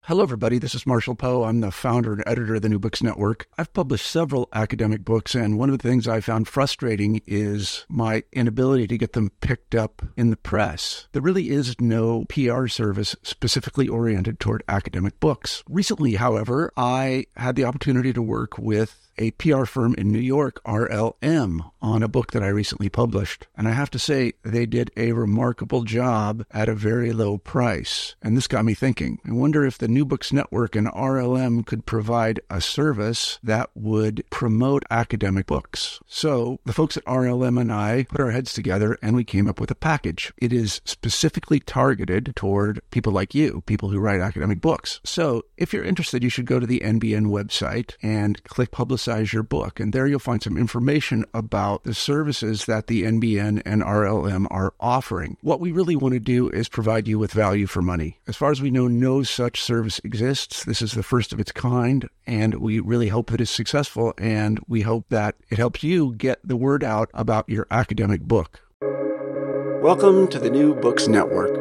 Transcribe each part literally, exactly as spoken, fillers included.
Hello, everybody. This is Marshall Poe. I'm the founder and editor of the New Books Network. I've published several academic books, and one of the things I found frustrating is my inability to get them picked up in the press. There really is no P R service specifically oriented toward academic books. Recently, however, I had the opportunity to work with a P R firm in New York, R L M, on a book that I recently published. And I have to say, they did a remarkable job at a very low price. And this got me thinking. I wonder if the New Books Network and R L M could provide a service that would promote academic books. So the folks at R L M and I put our heads together and we came up with a package. It is specifically targeted toward people like you, people who write academic books. So if you're interested, you should go to the N B N website and click Publicize your book. And there you'll find some information about the services that the N B N and R L M are offering. What we really want to do is provide you with value for money. As far as we know, no such service exists. This is the first of its kind, and we really hope that it's successful, and we hope that it helps you get the word out about your academic book. Welcome to the New Books Network.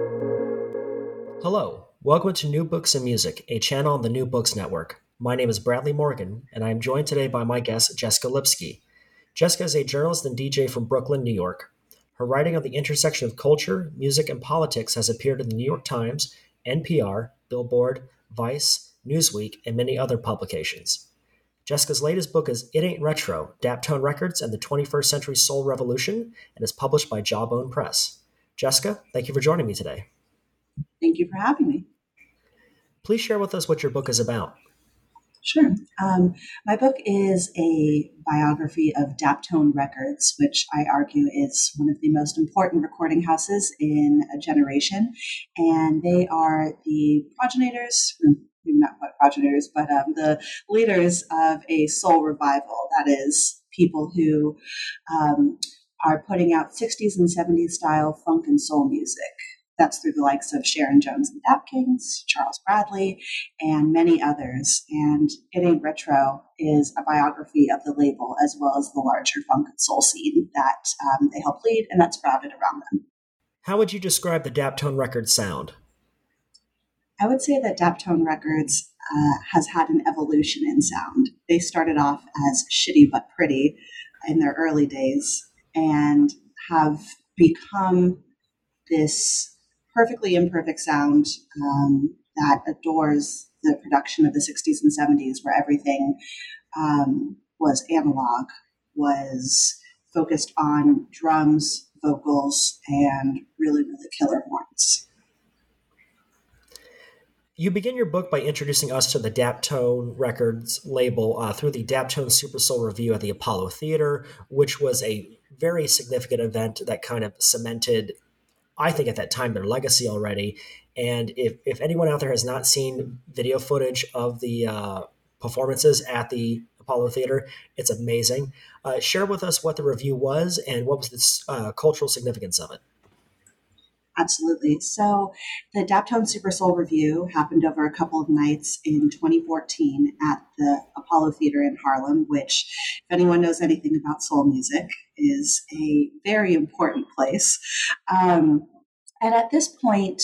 Hello. Welcome to New Books and Music, a channel on the New Books Network. My name is Bradley Morgan, and I am joined today by my guest, Jessica Lipsky. Jessica is a journalist and D J from Brooklyn, New York. Her writing on the intersection of culture, music, and politics has appeared in the New York Times, N P R, Billboard, Vice, Newsweek, and many other publications. Jessica's latest book is It Ain't Retro, Daptone Records and the twenty-first Century Soul Revolution, and is published by Jawbone Press. Jessica, thank you for joining me today. Thank you for having me. Please share with us what your book is about. Sure. Um, my book is a biography of Daptone Records, which I argue is one of the most important recording houses in a generation. And they are the progenitors, maybe not quite progenitors, but um, the leaders of a soul revival. That is, people who um, are putting out sixties and seventies style funk and soul music. That's through the likes of Sharon Jones and Dap Kings, Charles Bradley, and many others. And It Ain't Retro is a biography of the label as well as the larger funk and soul scene that um, they help lead and that's sprouted around them. How would you describe the Daptone Records sound? I would say that Daptone Records uh, has had an evolution in sound. They started off as Shitty But Pretty in their early days and have become this perfectly imperfect sound um, that adores the production of the sixties and seventies, where everything um, was analog, was focused on drums, vocals, and really, really killer horns. You begin your book by introducing us to the Daptone Records label uh, through the Daptone Super Soul Review at the Apollo Theater, which was a very significant event that kind of cemented, I think at that time, their legacy already. And if, if anyone out there has not seen video footage of the uh, performances at the Apollo Theater, it's amazing. Uh, share with us what the review was and what was the uh, cultural significance of it. Absolutely. So the Daptone Super Soul Review happened over a couple of nights in twenty fourteen at the Apollo Theater in Harlem, which, if anyone knows anything about soul music, is a very important place. Um, and at this point,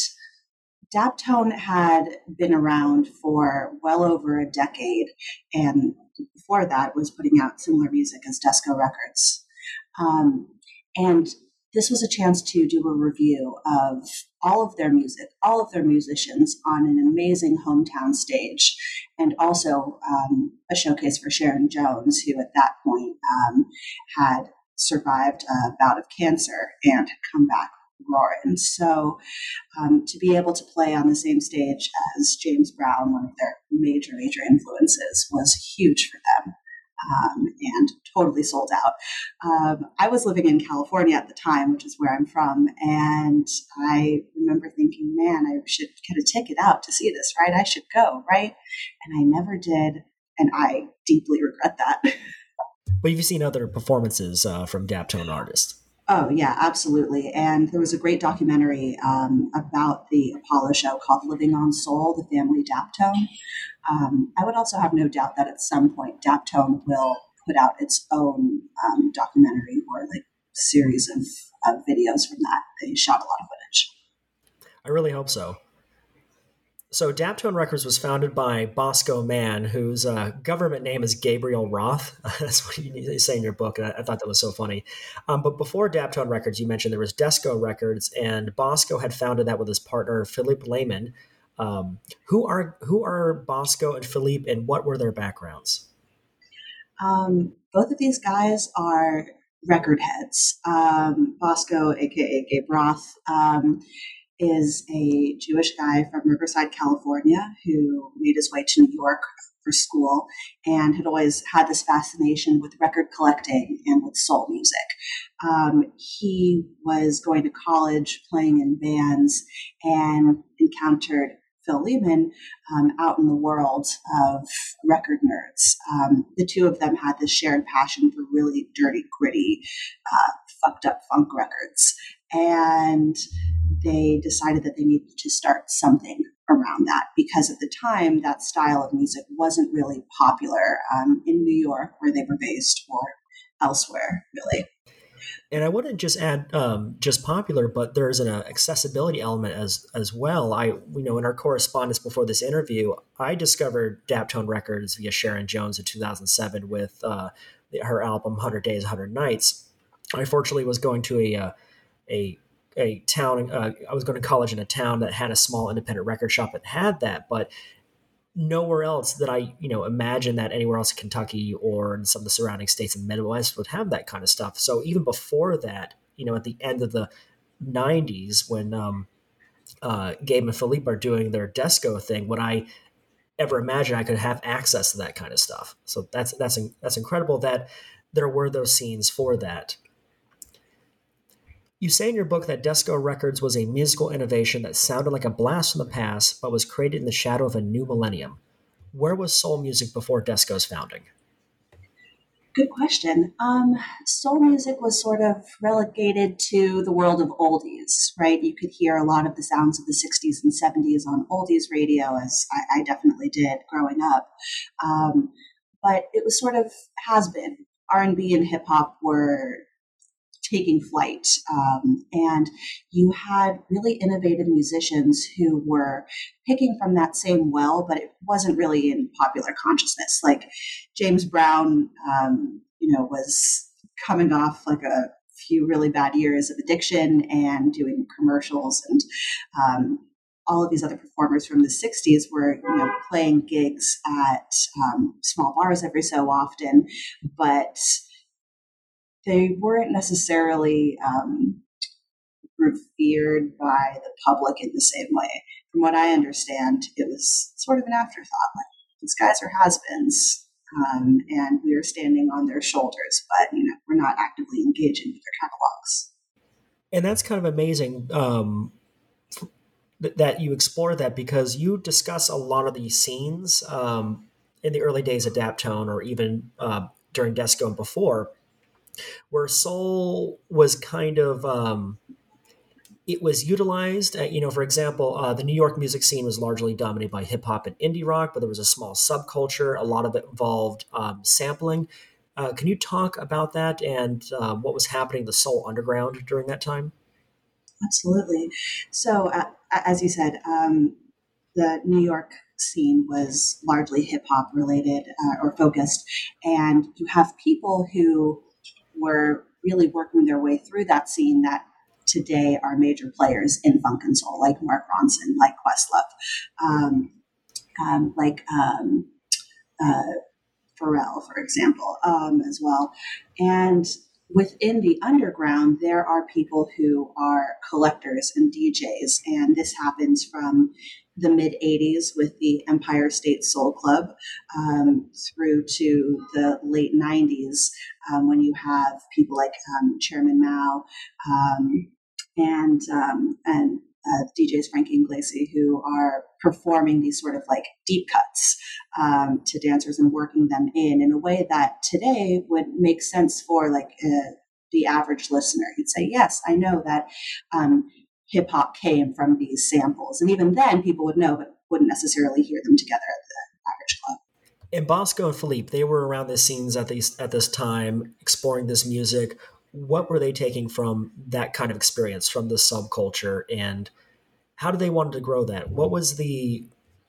Daptone had been around for well over a decade, and before that was putting out similar music as Desco Records. Um, and This was a chance to do a review of all of their music, all of their musicians on an amazing hometown stage, and also um, a showcase for Sharon Jones, who at that point um, had survived a bout of cancer and had come back roaring. So um, to be able to play on the same stage as James Brown, one of their major, major influences, was huge for them. Um, and totally sold out. Um, I was living in California at the time, which is where I'm from, and I remember thinking, man, I should get a ticket out to see this, right? I should go, right? And I never did, and I deeply regret that. But you've seen other performances uh, from Daptone artists. Oh, yeah, absolutely. And there was a great documentary um, about the Apollo show called Living on Soul, The Family Daptone. Um, I would also have no doubt that at some point Daptone will put out its own um, documentary or like series of, of videos from that. They shot a lot of footage. I really hope so. So Daptone Records was founded by Bosco Mann, whose uh, government name is Gabriel Roth. That's what you, you say in your book, and I, I thought that was so funny. Um, but before Daptone Records, you mentioned there was Desco Records, and Bosco had founded that with his partner Philippe Lehman. Um, who are who are Bosco and Philippe, and what were their backgrounds? Um, both of these guys are record heads. Um, Bosco, aka Gabe Roth, um, is a Jewish guy from Riverside, California, who made his way to New York for school and had always had this fascination with record collecting and with soul music. Um, he was going to college playing in bands and encountered Phil Lehman um, out in the world of record nerds. Um, the two of them had this shared passion for really dirty, gritty, uh, fucked up funk records. And they decided that they needed to start something around that because at the time that style of music wasn't really popular um, in New York where they were based or elsewhere, really. And I wouldn't just add um, just popular, but there's an uh, accessibility element as as well. I, you know, in our correspondence before this interview, I discovered Daptone Records via Sharon Jones in two thousand seven with uh, her album one hundred Days, one hundred Nights. I fortunately was going to a uh, a a town. Uh, I was going to college in a town that had a small independent record shop that had that, but nowhere else that I, you know, imagine that anywhere else in Kentucky or in some of the surrounding states in the Midwest would have that kind of stuff. So even before that, you know, at the end of the nineties, when um, uh, Gabe and Philippe are doing their Desco thing, would I ever imagine I could have access to that kind of stuff? So that's that's that's incredible that there were those scenes for that. You say in your book that Desco Records was a musical innovation that sounded like a blast from the past, but was created in the shadow of a new millennium. Where was soul music before Desco's founding? Good question. Um, soul music was sort of relegated to the world of oldies, right? You could hear a lot of the sounds of the sixties and seventies on oldies radio, as I, I definitely did growing up. Um, but it was sort of has been. R and B and hip hop were taking flight. Um, and you had really innovative musicians who were picking from that same well, but it wasn't really in popular consciousness. Like James Brown, um, you know, was coming off like a few really bad years of addiction and doing commercials, and um, all of these other performers from the sixties were, you know, playing gigs at um, small bars every so often, but they weren't necessarily um, revered by the public in the same way. From what I understand, it was sort of an afterthought. Like, these guys are has-beens, um, and we are standing on their shoulders, but you know, we're not actively engaging with their catalogs. And that's kind of amazing um, th- that you explore that, because you discuss a lot of these scenes um, in the early days of Daptone, or even uh, during Desco and before, where soul was kind of um, it was utilized. Uh, you know, for example, uh, the New York music scene was largely dominated by hip hop and indie rock, but there was a small subculture. A lot of it involved um, sampling. Uh, can you talk about that and uh, what was happening in the soul underground during that time? Absolutely. So, uh, as you said, um, the New York scene was largely hip hop related uh, or focused, and you have people who were really working their way through that scene that today are major players in funk and soul, like Mark Ronson, like Questlove, um, um, like um, uh, Pharrell, for example, um, as well. And within the underground, there are people who are collectors and D Js, and this happens from the mid eighties with the Empire State Soul Club um, through to the late nineties um, when you have people like um, Chairman Mao um, and um, and uh, D Js Frankie and Glacy, who are performing these sort of like deep cuts um, to dancers and working them in in a way that today would make sense for like uh, the average listener. He'd say, yes, I know that um, hip hop came from these samples. And even then people would know, but wouldn't necessarily hear them together at the average club. And Bosco and Philippe, they were around the scenes at these at this time, exploring this music. What were they taking from that kind of experience, from the subculture, and how did they want to grow that? What was the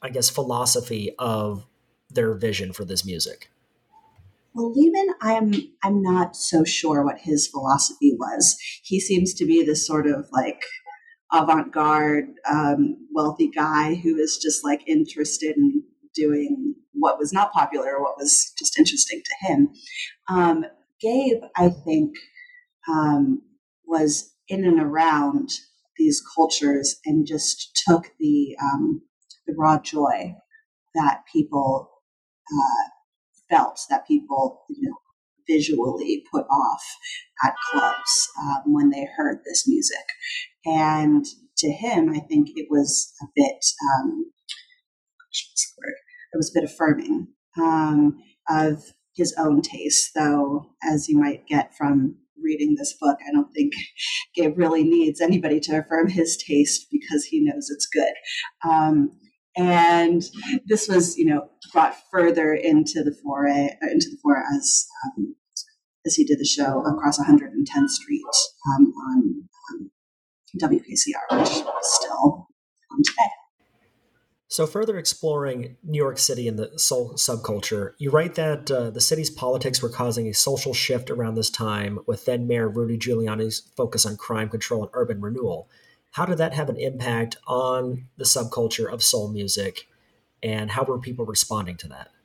I guess, philosophy of their vision for this music? Well, Lehman, I'm I'm not so sure what his philosophy was. He seems to be this sort of like avant-garde, um, wealthy guy who is just like interested in doing what was not popular or what was just interesting to him. Um, Gabe, I think, um, was in and around these cultures and just took the um, the raw joy that people uh, felt, that people, you know, visually put off at clubs um, when they heard this music. And to him, I think it was a bit, um, what's the word? It was a bit affirming um, of his own taste, though, as you might get from reading this book, I don't think Gabe really needs anybody to affirm his taste because he knows it's good. Um, and this was, you know, brought further into the foray, into the fore as um, as he did the show across one hundred tenth Street um, on um, W K C R, which is still on today. So further exploring New York City and the soul subculture, you write that uh, the city's politics were causing a social shift around this time, with then Mayor Rudy Giuliani's focus on crime control and urban renewal. How did that have an impact on the subculture of soul music, and how were people responding to that?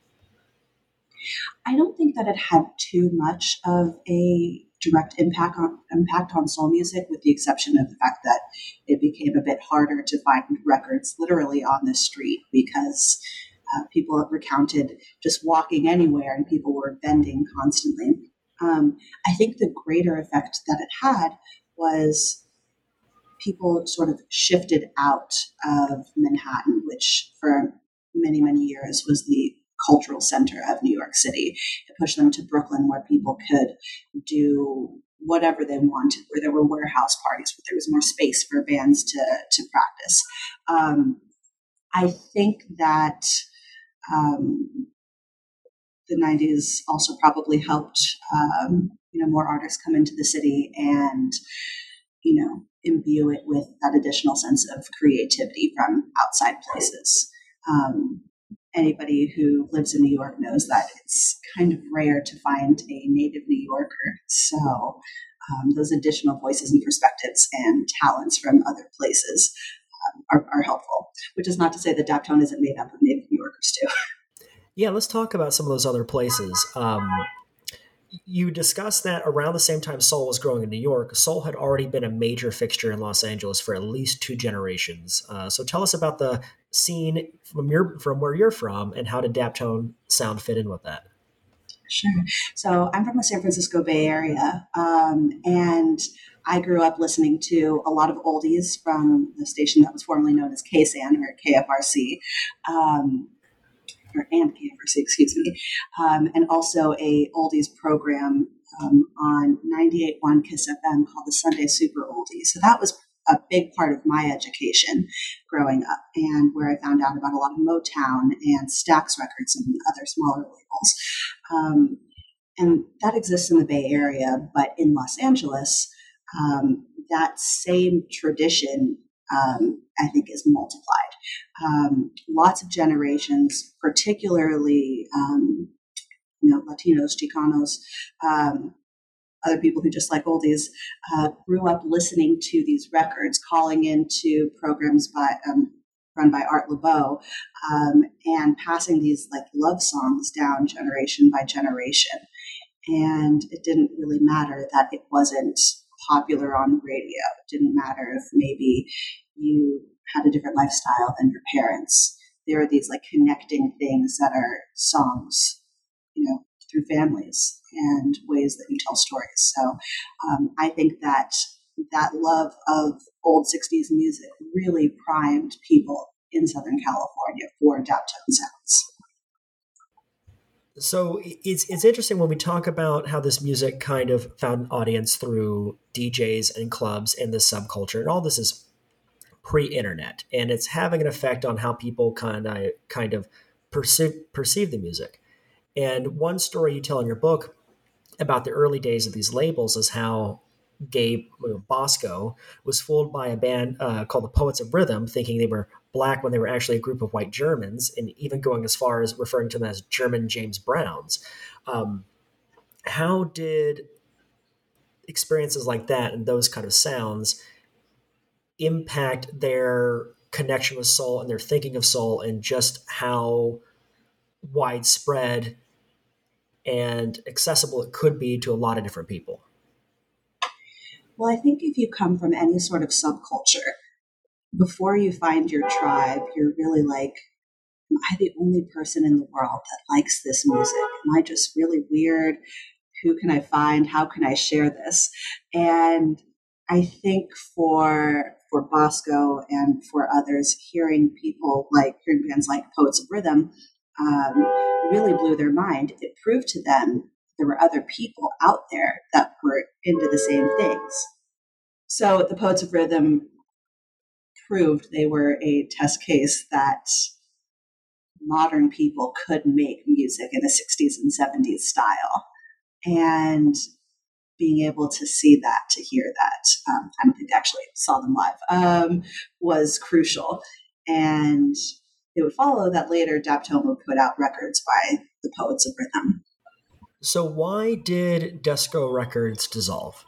I don't think that it had too much of a direct impact on impact on soul music, with the exception of the fact that it became a bit harder to find records literally on the street because uh, people recounted just walking anywhere and people were vending constantly. Um, I think the greater effect that it had was people sort of shifted out of Manhattan, which for many, many years was the cultural center of New York City. It pushed them to Brooklyn, where people could do whatever they wanted, where there were warehouse parties, where there was more space for bands to, to practice. Um, I think that um, the nineties also probably helped, um, you know, more artists come into the city and, you know, imbue it with that additional sense of creativity from outside places. Um, Anybody who lives in New York knows that it's kind of rare to find a native New Yorker. So um, those additional voices and perspectives and talents from other places um, are, are helpful, which is not to say that Daptone isn't made up of native New Yorkers too. Yeah, let's talk about some of those other places. Um, you discussed that around the same time soul was growing in New York, soul had already been a major fixture in Los Angeles for at least two generations. Uh, so tell us about the scene from your from where you're from, and how did Daptone sound fit in with that? Sure. So I'm from the San Francisco Bay Area, um, and I grew up listening to a lot of oldies from the station that was formerly known as K S A N or K F R C. Um, or and K F R C, excuse me, um, and also a oldies program um, on ninety-eight point one KISS F M called the Sunday Super Oldies. So that was a big part of my education growing up, and where I found out about a lot of Motown and Stax Records and other smaller labels. Um, and that exists in the Bay Area, but in Los Angeles, um, that same tradition Um, I think is multiplied. Um, lots of generations, particularly um, you know Latinos, Chicanos, um, other people who just like oldies, uh, grew up listening to these records, calling into programs by um, run by Art Laboe, um, and passing these like love songs down generation by generation. And it didn't really matter that it wasn't popular on the radio. It didn't matter if maybe you had a different lifestyle than your parents. There are these like connecting things that are songs, you know, through families and ways that you tell stories. So um, I think that that love of old sixties music really primed people in Southern California for Daptone sounds. So it's it's interesting when we talk about how this music kind of found an audience through D Js and clubs and this subculture, and all this is pre-internet, and it's having an effect on how people kind of kind of perceive perceive the music. And one story you tell in your book about the early days of these labels is how Gabe you know, Bosco was fooled by a band uh, called the Poets of Rhythm, thinking they were black when they were actually a group of white Germans, and even going as far as referring to them as German James Browns. Um, how did experiences like that and those kind of sounds impact their connection with soul and their thinking of soul, and just how widespread and accessible it could be to a lot of different people? Well, I think if you come from any sort of subculture, before you find your tribe, you're really like, am I the only person in the world that likes this music? Am I just really weird? Who can I find? How can I share this? And I think for for Bosco and for others, hearing people like hearing bands like Poets of Rhythm um, really blew their mind. It proved to them there were other people out there that were into the same things. So the Poets of Rhythm proved they were a test case that modern people could make music in the sixties and seventies style. And being able to see that, to hear that, um, I don't think I actually saw them live, um, was crucial. And it would follow that later Daptone would put out records by the Poets of Rhythm. So why did Desco Records dissolve?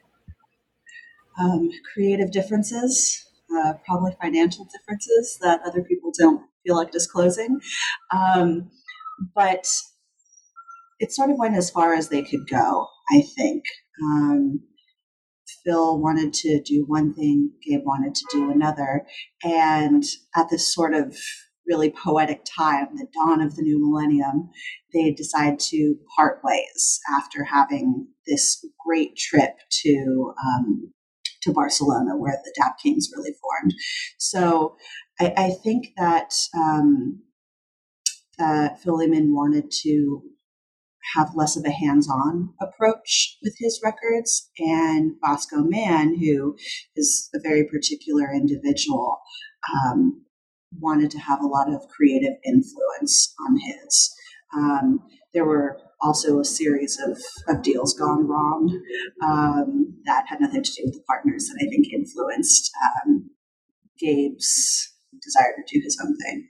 Um, creative differences, uh, probably financial differences that other people don't feel like disclosing. Um, but it sort of went as far as they could go, I think. Um, Phil wanted to do one thing, Gabe wanted to do another. And at this sort of really poetic time, the dawn of the new millennium, they decide to part ways after having this great trip to um, to Barcelona, where the Dap Kings really formed. So I, I think that um, uh, Phil Lehman wanted to have less of a hands-on approach with his records, and Bosco Mann, who is a very particular individual, um, wanted to have a lot of creative influence on his. Um, there were also a series of, of deals gone wrong um, that had nothing to do with the partners that I think influenced um, Gabe's desire to do his own thing.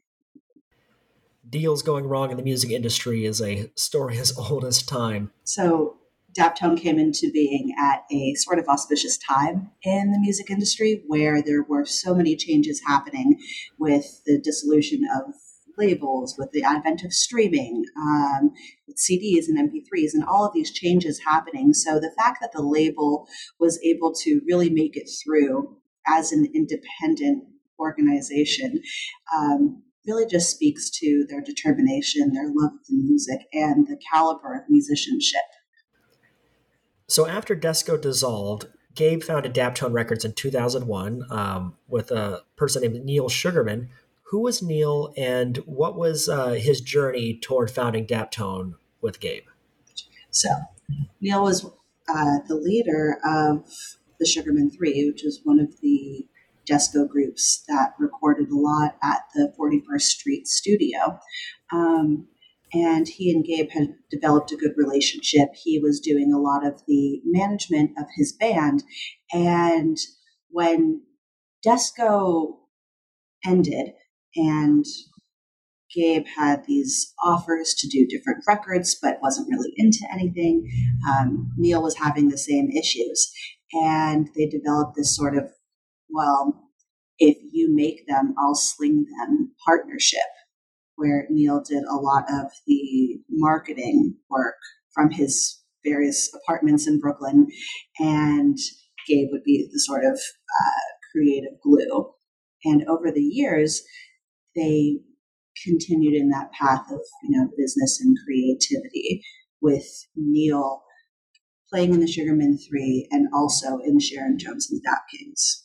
Deals going wrong in the music industry is a story as old as time. So Daptone came into being at a sort of auspicious time in the music industry, where there were so many changes happening with the dissolution of labels, with the advent of streaming, um, with C Ds and M P threes, and all of these changes happening. So the fact that the label was able to really make it through as an independent organization um, really just speaks to their determination, their love of the music, and the caliber of musicianship. So after Desco dissolved, Gabe founded Daptone Records in two thousand one um, with a person named Neil Sugarman. Who was Neil, and what was uh, his journey toward founding Daptone with Gabe? So Neil was uh, the leader of the Sugarman Three, which is one of the Desco groups that recorded a lot at the forty-first Street studio. Um, and he and Gabe had developed a good relationship. He was doing a lot of the management of his band. And when Desco ended and Gabe had these offers to do different records, but wasn't really into anything, um, Neil was having the same issues. And they developed this sort of, well, if you make them, I'll sling them partnership, where Neil did a lot of the marketing work from his various apartments in Brooklyn, and Gabe would be the sort of uh, creative glue. And over the years, they continued in that path of, you know, business and creativity, with Neil playing in the Sugarman Three and also in Sharon Jones and the Dap Kings.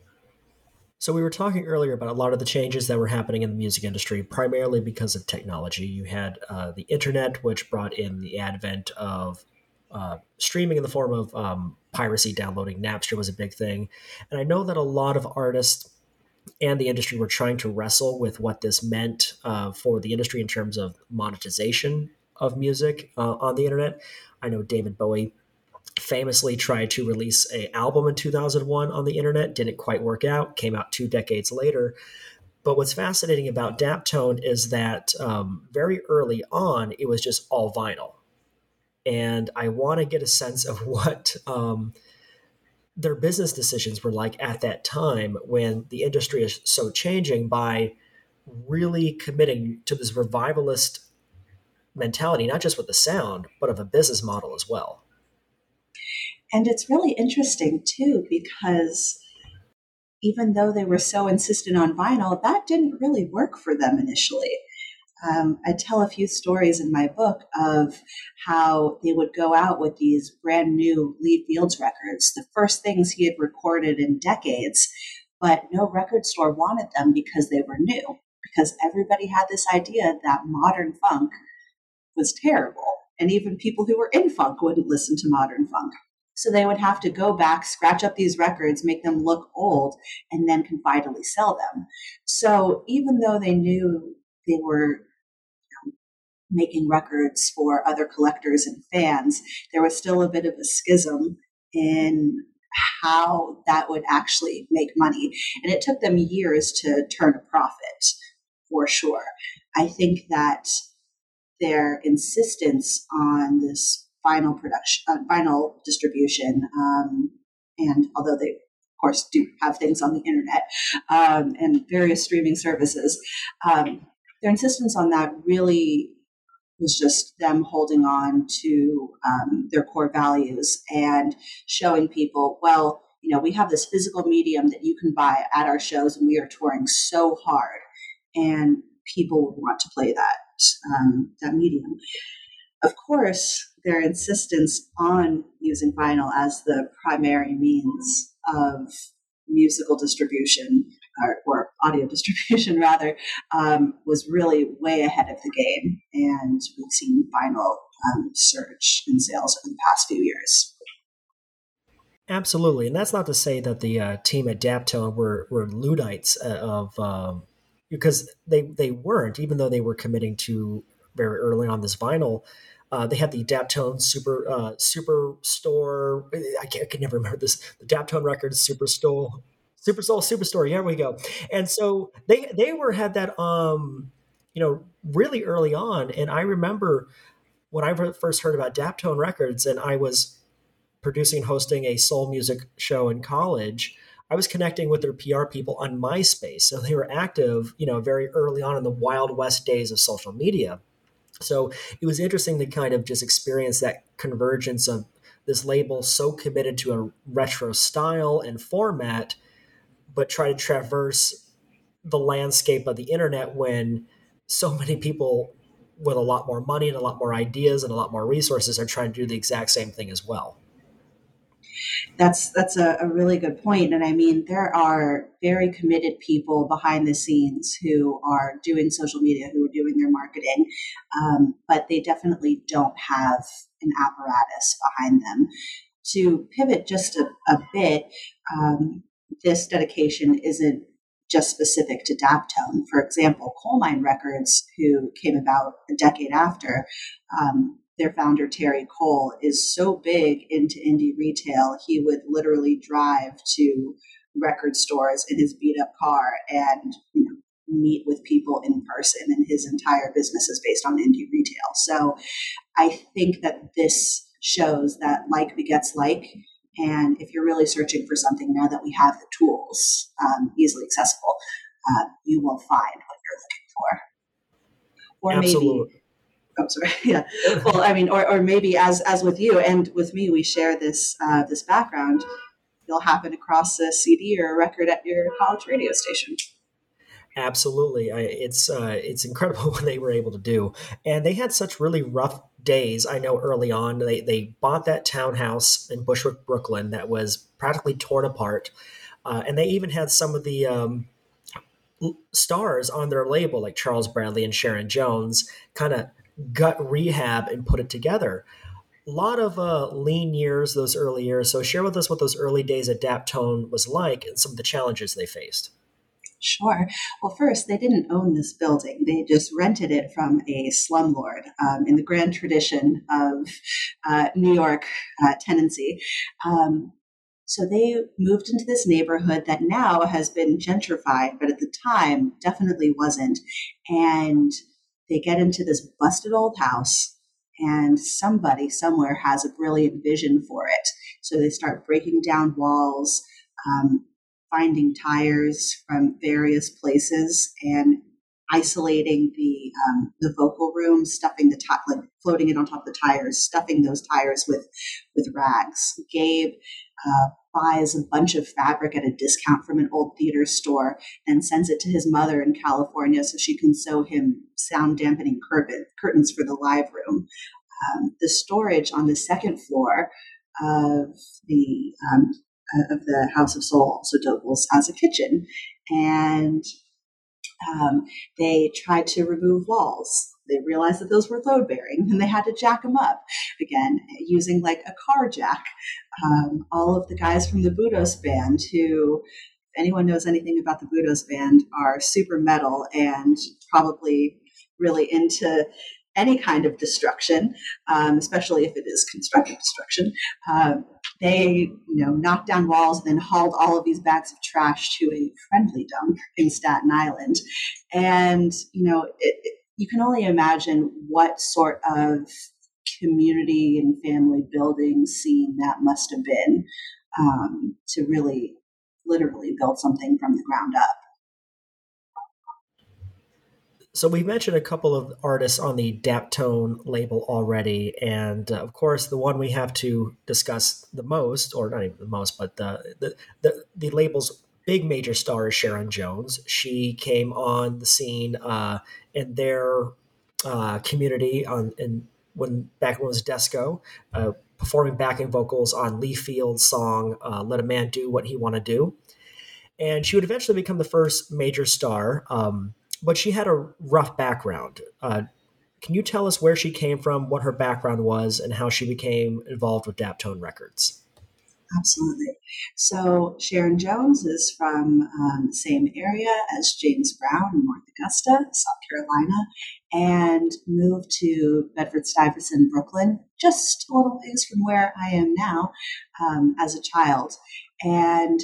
So we were talking earlier about a lot of the changes that were happening in the music industry, primarily because of technology. You had uh, the internet, which brought in the advent of uh, streaming in the form of um, piracy, downloading. Napster was a big thing. And I know that a lot of artists and the industry were trying to wrestle with what this meant uh, for the industry in terms of monetization of music uh, on the internet. I know David Bowie famously tried to release an album in two thousand one on the internet, didn't quite work out, came out two decades later. But what's fascinating about Daptone is that um, very early on, it was just all vinyl. And I want to get a sense of what um, their business decisions were like at that time when the industry is so changing by really committing to this revivalist mentality, not just with the sound, but of a business model as well. And it's really interesting too, because even though they were so insistent on vinyl, that didn't really work for them initially. Um, I tell a few stories in my book of how they would go out with these brand new Lee Fields records, the first things he had recorded in decades, but no record store wanted them because they were new, because everybody had this idea that modern funk was terrible. And even people who were in funk wouldn't listen to modern funk. So they would have to go back, scratch up these records, make them look old, and then confidently sell them. So even though they knew they were you know, making records for other collectors and fans, there was still a bit of a schism in how that would actually make money. And it took them years to turn a profit, for sure. I think that their insistence on this vinyl production, uh, vinyl distribution, um, and although they, of course, do have things on the internet um, and various streaming services, um, their insistence on that really was just them holding on to um, their core values and showing people, well, you know, we have this physical medium that you can buy at our shows, and we are touring so hard, and people want to play that um, that medium. Of course, their insistence on using vinyl as the primary means of musical distribution, or, or audio distribution rather, um, was really way ahead of the game. And we've seen vinyl um, surge in sales over the past few years. Absolutely. And that's not to say that the uh, team at Daptone were, were Luddites of, um, because they, they weren't, even though they were committing to very early on this vinyl. Uh, they had the Daptone Super uh, Superstore. I, can't, I can never remember this. The Daptone Records Superstore, Supersoul Superstore. Here we go. And so they they were had that um you know really early on. And I remember when I first heard about Daptone Records, and I was producing and hosting a soul music show in college. I was connecting with their P R people on MySpace, so they were active, you know, very early on in the Wild West days of social media. So it was interesting to kind of just experience that convergence of this label so committed to a retro style and format, but try to traverse the landscape of the internet when so many people with a lot more money and a lot more ideas and a lot more resources are trying to do the exact same thing as well. That's that's a, a really good point. And I mean, there are very committed people behind the scenes who are doing social media, who are doing their marketing, um, but they definitely don't have an apparatus behind them. To pivot just a, a bit, um, this dedication isn't just specific to Daptone. For example, Coal Mine Records, who came about a decade after, um, their founder, Terry Cole, is so big into indie retail, he would literally drive to record stores in his beat up car and you know, meet with people in person. And his entire business is based on indie retail. So I think that this shows that like begets like. And if you're really searching for something now that we have the tools um, easily accessible, uh, you will find what you're looking for. Or Absolutely. maybe Oh, sorry. Yeah. Well, I mean, or, or maybe as as with you and with me, we share this uh, this background. You'll happen across a C D or a record at your college radio station. Absolutely, I, it's uh, it's incredible what they were able to do, and they had such really rough days. I know early on they they bought that townhouse in Bushwick, Brooklyn, that was practically torn apart, uh, and they even had some of the um, stars on their label, like Charles Bradley and Sharon Jones, kind of gut rehab and put it together. A lot of uh, lean years, those early years. So share with us what those early days at Daptone was like and some of the challenges they faced. Sure. Well, first, they didn't own this building. They just rented it from a slumlord um, in the grand tradition of uh, New York uh, tenancy. Um, so they moved into this neighborhood that now has been gentrified, but at the time definitely wasn't. And they get into this busted old house, and somebody somewhere has a brilliant vision for it. So they start breaking down walls, um, finding tires from various places, and isolating the um, the vocal room, stuffing the top, like floating it on top of the tires, stuffing those tires with with rags. Gabe uh, buys a bunch of fabric at a discount from an old theater store and sends it to his mother in California so she can sew him sound dampening curtain, curtains for the live room. Um, the storage on the second floor of the um, of the House of Soul also doubles as a kitchen, and um, they tried to remove walls. They realized that those were load bearing, and they had to jack them up again using like a car jack. Um, all of the guys from the Budos band, who, if anyone knows anything about the Budos band, are super metal and probably really into any kind of destruction, um, especially if it is constructive destruction. Um, they, you know, knocked down walls and then hauled all of these bags of trash to a friendly dump in Staten Island. And, you know, it, it, you can only imagine what sort of community and family building scene that must have been um, to really literally build something from the ground up. So we mentioned a couple of artists on the Daptone label already, and uh, of course the one we have to discuss the most, or not even the most, but the the the, the label's big major star is Sharon Jones. She came on the scene uh, in their uh, community on in when back when it was Desco, uh, performing backing vocals on Lee Field's song uh, "Let a Man Do What He Want to Do," and she would eventually become the first major star. Um, but she had a rough background. Uh, can you tell us where she came from, what her background was, and how she became involved with Daptone Records? Absolutely. So Sharon Jones is from um, the same area as James Brown in North Augusta, South Carolina, and moved to Bedford-Stuyvesant, Brooklyn, just a little ways from where I am now, um, as a child. And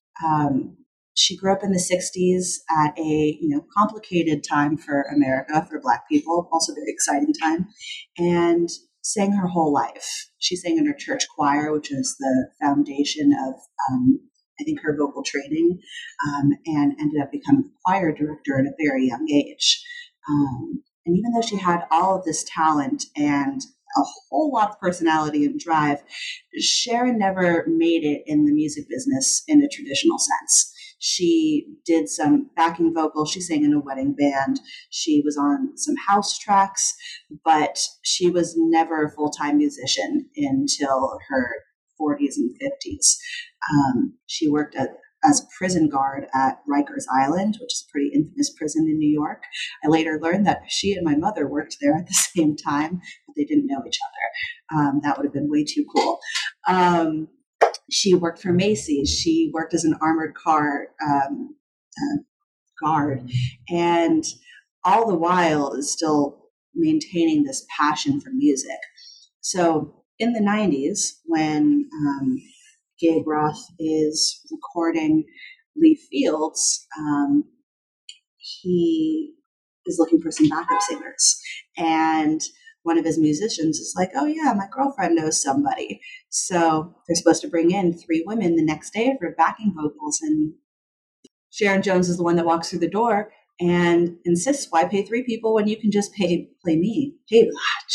um, she grew up in the sixties at a you know complicated time for America, for Black people, also a very exciting time, and sang her whole life. She sang in her church choir, which is the foundation of, um, I think, her vocal training, um, and ended up becoming a choir director at a very young age. Um, and even though she had all of this talent and a whole lot of personality and drive, Sharon never made it in the music business in a traditional sense. She did some backing vocals. She sang in a wedding band. She was on some house tracks, but she was never a full-time musician until her forties and fifties. Um, she worked at, as prison guard at Rikers Island, which is a pretty infamous prison in New York. I later learned that she and my mother worked there at the same time, but they didn't know each other. Um, that would have been way too cool. Um, She worked for Macy's. She worked as an armored car um, uh, guard, and all the while is still maintaining this passion for music. So in the nineties, when um, Gabe Roth is recording Lee Fields, um, he is looking for some backup singers, and one of his musicians is like, oh yeah, my girlfriend knows somebody. So they're supposed to bring in three women the next day for backing vocals. And Sharon Jones is the one that walks through the door and insists, why pay three people when you can just pay play me? Pay, ah,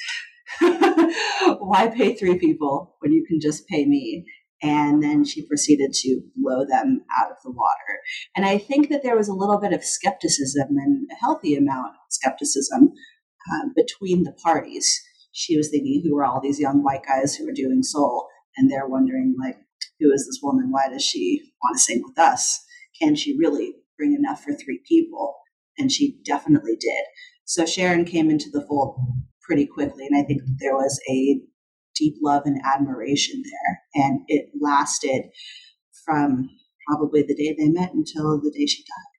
Jesus. Why pay three people when you can just pay me? And then she proceeded to blow them out of the water. And I think that there was a little bit of skepticism, and a healthy amount of skepticism, Uh, between the parties. She was thinking, who are all these young white guys who are doing soul? And they're wondering, like, who is this woman? Why does she want to sing with us? Can she really bring enough for three people? And she definitely did. So Sharon came into the fold pretty quickly, and I think that there was a deep love and admiration there. And it lasted from probably the day they met until the day she died.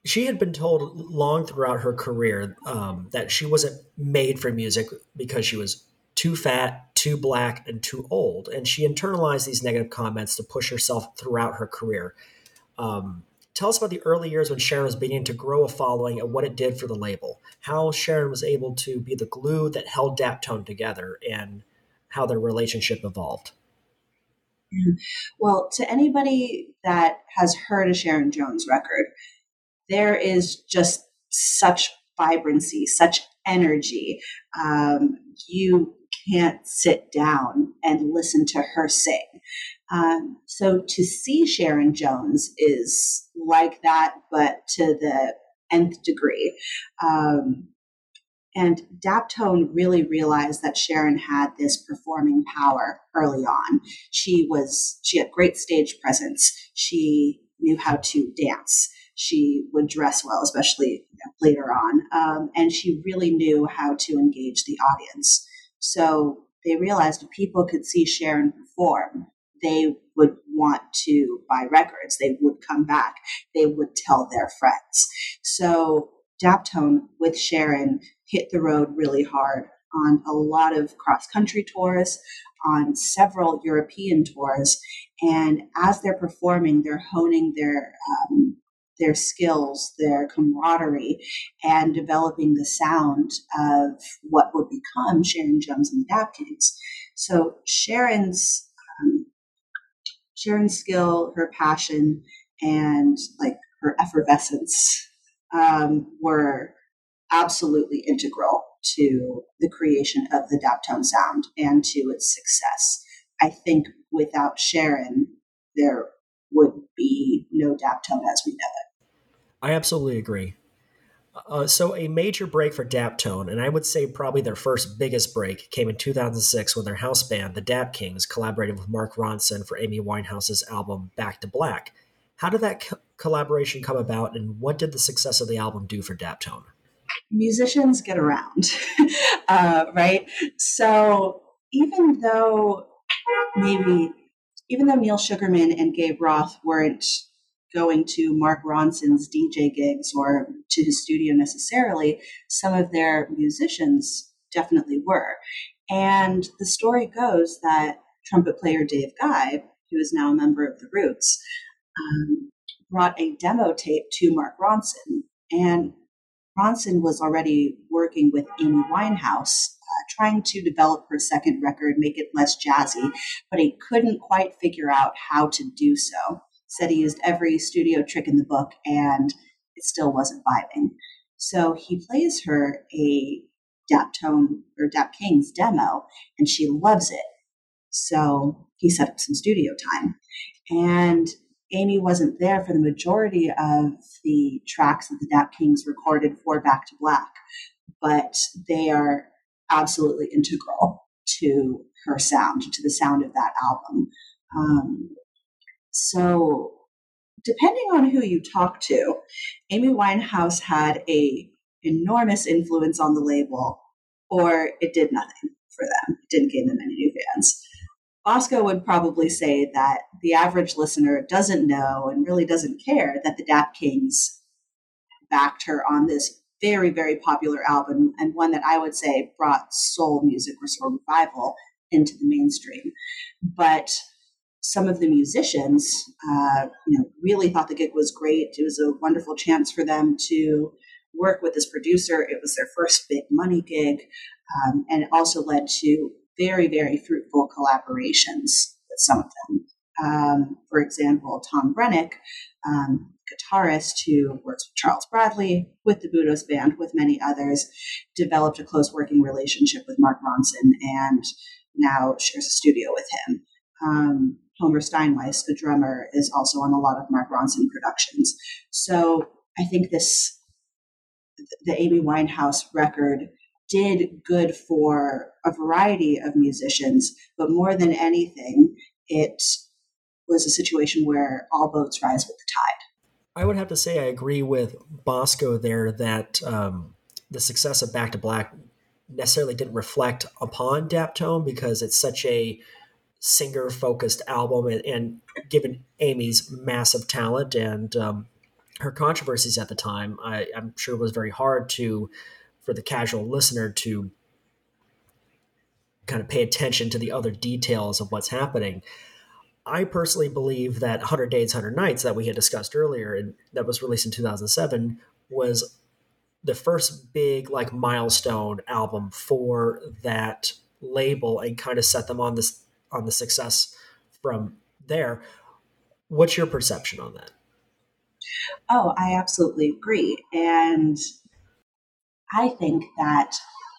she had been told long throughout her career um, that she wasn't made for music because she was too fat, too black, and too old. And she internalized these negative comments to push herself throughout her career. Um, tell us about the early years when Sharon was beginning to grow a following and what it did for the label. How Sharon was able to be the glue that held Daptone together and how their relationship evolved. Well, to anybody that has heard a Sharon Jones record, there is just such vibrancy, such energy. Um, you can't sit down and listen to her sing. Um, so to see Sharon Jones is like that, but to the nth degree. Um, and Daptone really realized that Sharon had this performing power early on. She was she had great stage presence. She knew how to dance. She would dress well, especially you know, later on, um, and she really knew how to engage the audience. So they realized if people could see Sharon perform, they would want to buy records. They would come back. They would tell their friends. So Daptone with Sharon hit the road really hard on a lot of cross-country tours, on several European tours. And as they're performing, they're honing their um, their skills, their camaraderie, and developing the sound of what would become Sharon Jones and the Dap Kings. So Sharon's um, Sharon's skill, her passion, and like her effervescence um, were absolutely integral to the creation of the Daptone sound and to its success. I think without Sharon, there would be no Daptone as we know it. I absolutely agree. Uh, so a major break for Daptone, and I would say probably their first biggest break, came in two thousand six when their house band, the Dap Kings, collaborated with Mark Ronson for Amy Winehouse's album Back to Black. How did that co- collaboration come about, and what did the success of the album do for Daptone? Musicians get around, uh, right? So even though maybe, even though Neil Sugarman and Gabe Roth weren't going to Mark Ronson's D J gigs or to his studio necessarily, some of their musicians definitely were. And the story goes that trumpet player Dave Guy, who is now a member of the Roots, um, brought a demo tape to Mark Ronson. And Ronson was already working with Amy Winehouse, uh, trying to develop her second record, make it less jazzy, but he couldn't quite figure out how to do so. Said he used every studio trick in the book and it still wasn't vibing. So he plays her a Daptone or Dap Kings demo and she loves it. So he set up some studio time. And Amy wasn't there for the majority of the tracks that the Dap Kings recorded for Back to Black, but they are absolutely integral to her sound, to the sound of that album. Um, So, depending on who you talk to, Amy Winehouse had a enormous influence on the label, or it did nothing for them. It didn't gain them any new fans. Bosco would probably say that the average listener doesn't know and really doesn't care that the Dap Kings backed her on this very, very popular album, and one that I would say brought soul music or soul revival into the mainstream. But some of the musicians, uh, you know, really thought the gig was great. It was a wonderful chance for them to work with this producer. It was their first big money gig, um, and it also led to very, very fruitful collaborations with some of them. Um, for example, Tom Brennick, um, guitarist who works with Charles Bradley, with the Budos Band, with many others, developed a close working relationship with Mark Ronson and now shares a studio with him. Um, Homer Steinweiss, the drummer, is also on a lot of Mark Ronson productions. So I think this, the Amy Winehouse record did good for a variety of musicians, but more than anything, it was a situation where all boats rise with the tide. I would have to say I agree with Bosco there that um, the success of Back to Black necessarily didn't reflect upon Daptone because it's such a singer-focused album, and, and given Amy's massive talent and um, her controversies at the time, I, I'm sure it was very hard to for the casual listener to kind of pay attention to the other details of what's happening. I personally believe that one hundred Days, one hundred Nights that we had discussed earlier and that was released in two thousand seven was the first big like milestone album for that label and kind of set them on this on the success from there. What's your perception on that? Oh, I absolutely agree. And I think that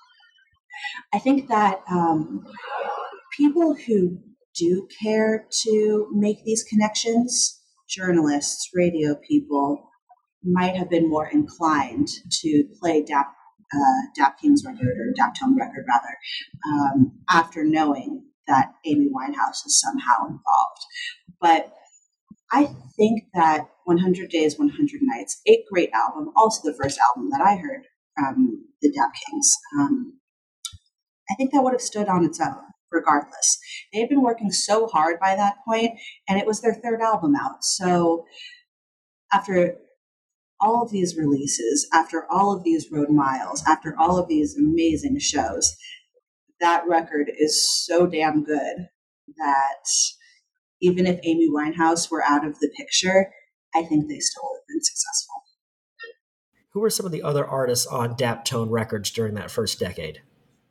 I think that um, people who do care to make these connections, journalists, radio people, might have been more inclined to play Dap, uh, Dap King's record or Daptone record rather, um, after knowing that Amy Winehouse is somehow involved. But I think that one hundred Days, one hundred Nights, a great album, also the first album that I heard from the Dap Kings. Um, I think that would have stood on its own regardless. They had been working so hard by that point, and it was their third album out. So after all of these releases, after all of these road miles, after all of these amazing shows, that record is so damn good that even if Amy Winehouse were out of the picture, I think they still would have been successful. Who were some of the other artists on Daptone Records during that first decade?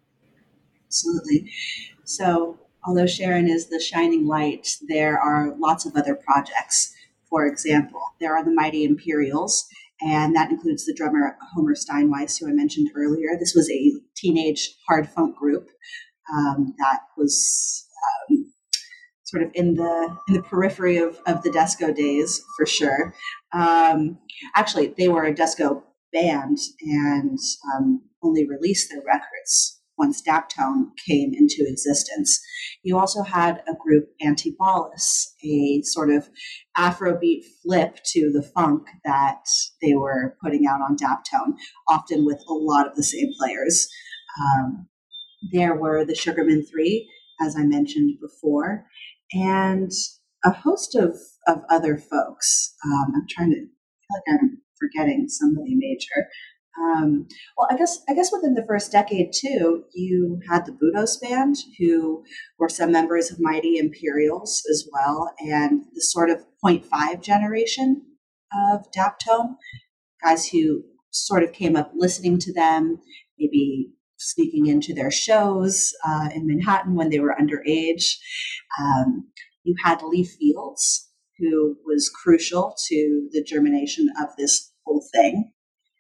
Absolutely. So, although Sharon is the shining light, there are lots of other projects. For example, there are the Mighty Imperials, and that includes the drummer Homer Steinweiss, who I mentioned earlier. This was a teenage hard funk group um, that was um, sort of in the in the periphery of, of the disco days, for sure. Um, actually, they were a disco band and um, only released their records once Daptone came into existence. You also had a group, Antibalas, a sort of Afrobeat flip to the funk that they were putting out on Daptone, often with a lot of the same players. Um, there were the Sugarman Three, as I mentioned before, and a host of, of other folks. Um, I'm trying to I feel like I'm forgetting somebody major. Um, well, I guess I guess within the first decade too, you had the Budos Band, who were some members of Mighty Imperials as well, and the sort of point five generation of Daptone, guys who sort of came up listening to them, maybe sneaking into their shows uh, in Manhattan when they were underage. Um, you had Lee Fields, who was crucial to the germination of this whole thing.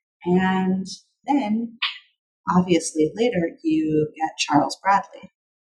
And then, obviously, later you get Charles Bradley,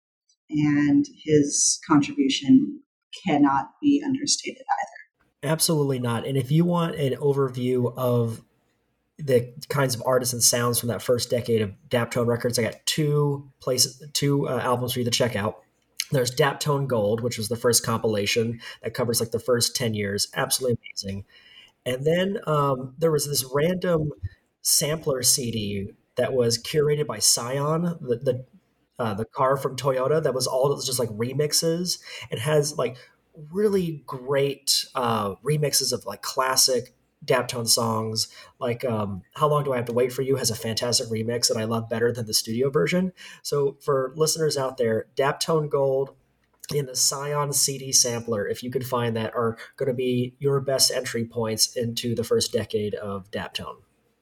and his contribution cannot be understated either. Absolutely not. And if you want an overview of the kinds of artists and sounds from that first decade of Daptone Records, I got two places, two uh, albums for you to check out. There's Daptone Gold, which was the first compilation that covers like the first ten years. Absolutely amazing. And then um, there was this random sampler C D that was curated by Scion, the the, uh, the car from Toyota, that was all just like remixes. It has like really great uh, remixes of like classic Daptone songs. Like um, How Long Do I Have to Wait for You has a fantastic remix that I love better than the studio version. So for listeners out there, Daptone Gold in the Scion C D sampler, if you could find that, are going to be your best entry points into the first decade of Daptone.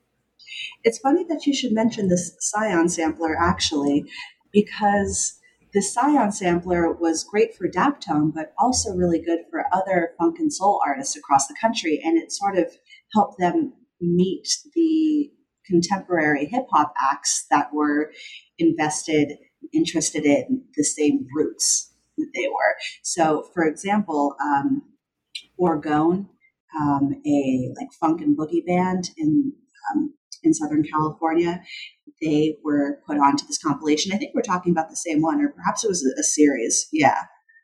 It's funny that you should mention this Scion sampler, actually, because the Scion sampler was great for Daptone, but also really good for other funk and soul artists across the country, and it sort of helped them meet the contemporary hip-hop acts that were invested, interested in the same roots that they were. So, for example, um, Orgone, um, a like funk and boogie band in um, in Southern California, they were put onto this compilation. I think we're talking about the same one, or perhaps it was a, a series. Yeah.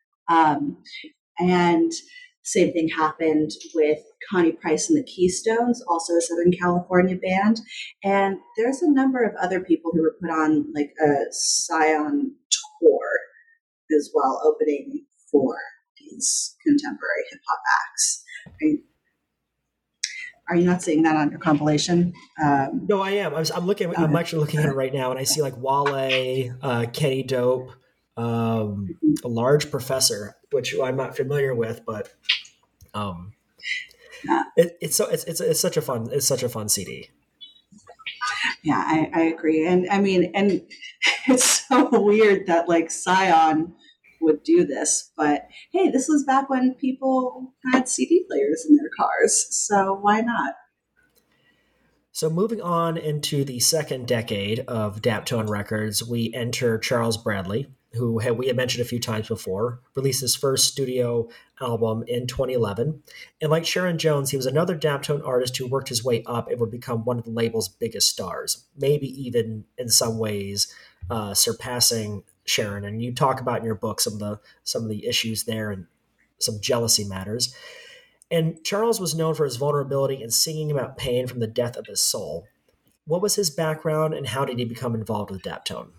Um, and same thing happened with Connie Price and the Keystones, also a Southern California band. And there's a number of other people who were put on like a Scion tour as well, opening for these contemporary hip hop acts. Right? Are you not seeing that on your compilation? Um, No, I am. I was, I'm looking. I'm okay. actually looking at it right now, and I see like Wale, uh, Kenny Dope, um, a large professor, which I'm not familiar with, but um, Yeah, it, it's so it's, it's it's such a fun it's such a fun C D. yeah, I, I agree. And I mean, and it's so weird that like Scion would do this, but hey, this was back when people had C D players in their cars, so why not? So moving on into the second decade of Daptone Records, we enter Charles Bradley, who had, we had mentioned a few times before, released his first studio album in twenty eleven. And like Sharon Jones, he was another Daptone artist who worked his way up and would become one of the label's biggest stars, maybe even in some ways uh, surpassing Sharon. And you talk about in your book some of the some of the issues there and some jealousy matters. And Charles was known for his vulnerability and singing about pain from the death of his soul. What was his background and how did he become involved with Daptone?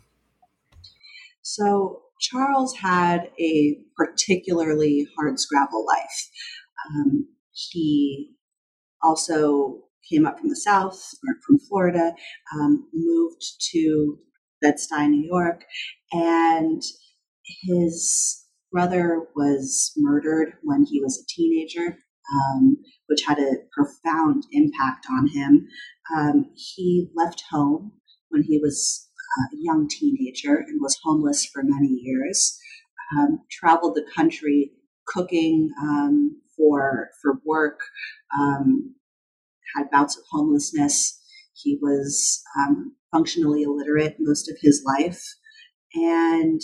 So Charles had a particularly hard scrabble life. Um, he also came up from the South, or from Florida, um, moved to Bed-Stuy, New York, and his brother was murdered when he was a teenager, um, which had a profound impact on him. Um, he left home when he was a young teenager and was homeless for many years. Um, traveled the country cooking um, for for work. Um, had bouts of homelessness. He was um, functionally illiterate most of his life, and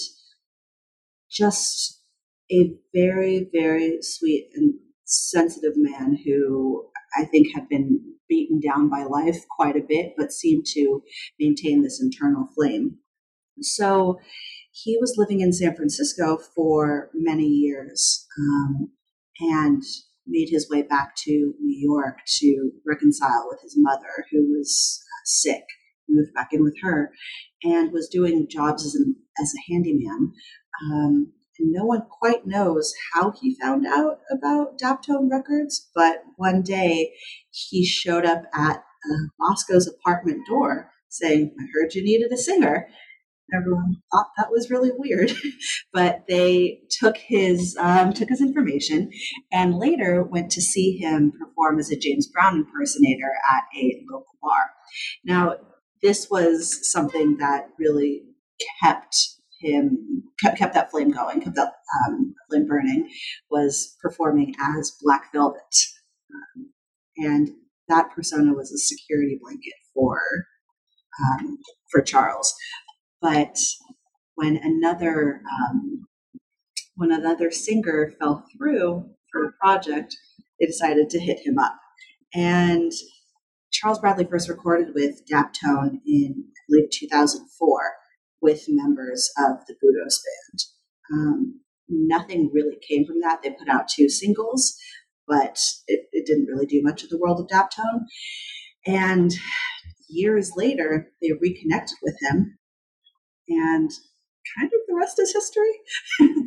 just a very, very sweet and sensitive man who I think had been beaten down by life quite a bit, but seemed to maintain this internal flame. So he was living in San Francisco for many years, um, and made his way back to New York to reconcile with his mother, who was uh, sick. He moved back in with her and was doing jobs as, an, as a handyman. Um, and no one quite knows how he found out about Daptone Records, but one day he showed up at uh, Bosco's apartment door saying, "I heard you needed a singer." Everyone thought that was really weird, but they took his um, took his information and later went to see him perform as a James Brown impersonator at a local bar. Now, this was something that really kept him kept, kept that flame going, kept that um, flame burning. Was performing as Black Velvet, um, and that persona was a security blanket for um, for Charles. But when another um, when another singer fell through for the project, they decided to hit him up. And Charles Bradley first recorded with Daptone in, I believe, two thousand four with members of the Budos Band. Um, nothing really came from that. They put out two singles, but it, it didn't really do much in the world of Daptone. And years later, they reconnected with him, and kind of the rest is history.